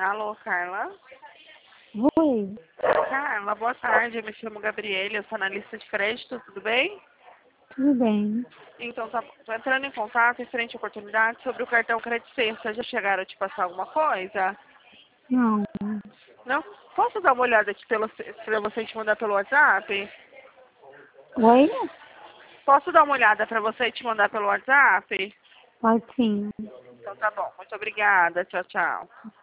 Alô, Carla? Oi, Carla, boa tarde. Eu me chamo Gabriele, eu sou analista de crédito, tudo bem? tudo bem? Então, tô entrando em contato referente à oportunidade sobre o cartão Crédito Sexta. Já chegaram a te passar alguma coisa? Não. Não? Posso dar uma olhada aqui pra você te mandar pelo WhatsApp? Oi? Posso dar uma olhada pra você e te mandar pelo WhatsApp? Pode sim. Então tá bom. Muito obrigada. Tchau, tchau.